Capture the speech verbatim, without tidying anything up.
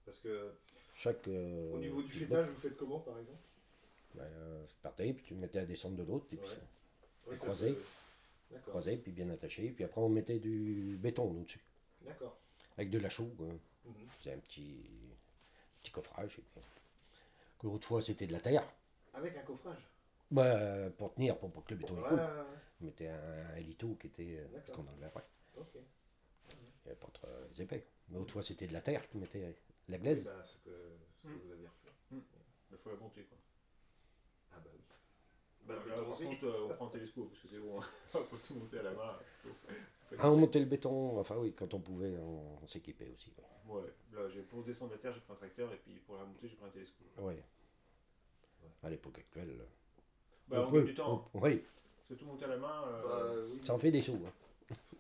Parce que Chaque. euh, au niveau du petit fêtage, bloc, vous faites comment par exemple? ben, euh, c'est parti, puis tu le mettais à descendre de l'autre, et puis Ouais. ça, Oui, à ça se. croiser, D'accord. croiser, puis bien attaché. Puis après, on mettait du béton au-dessus, D'accord. avec de la chaux. Quoi. Mhm. C'est un petit, petit coffrage. Et puis, autrefois, c'était de la terre. Avec un coffrage. Ben, pour tenir, pour, pour que le Bon, béton ouais, il ouais, coule. ouais. On mettait un, un lito qui était euh, puis D'accord. qu'on enlevait après. Ok. Il n'y avait pas trop euh, épais. Mais autrefois, c'était de la terre qui mettait de la Oui, glaise. bah, ce que, ce que Hmm. vous aviez refait. Hmm. Il faut la monter quoi. Ah bah oui. Bah, le Là, béton par aussi. contre, euh, on prend un télescope parce que c'est bon, on peut tout monter à la main. Faut, faut Ah, on éviter. montait le béton, enfin oui, quand on pouvait, on, on s'équipait aussi. Ouais, là, j'ai, pour descendre la terre, j'ai pris un tracteur et puis pour la monter, j'ai pris un télescope. Ouais. Ouais. Ouais. À l'époque actuelle, Bah, on on gagne peut. du temps. On- Hein. oui, Parce que tout monter à la main, euh, Bah oui. ça en fait des sous. Hein.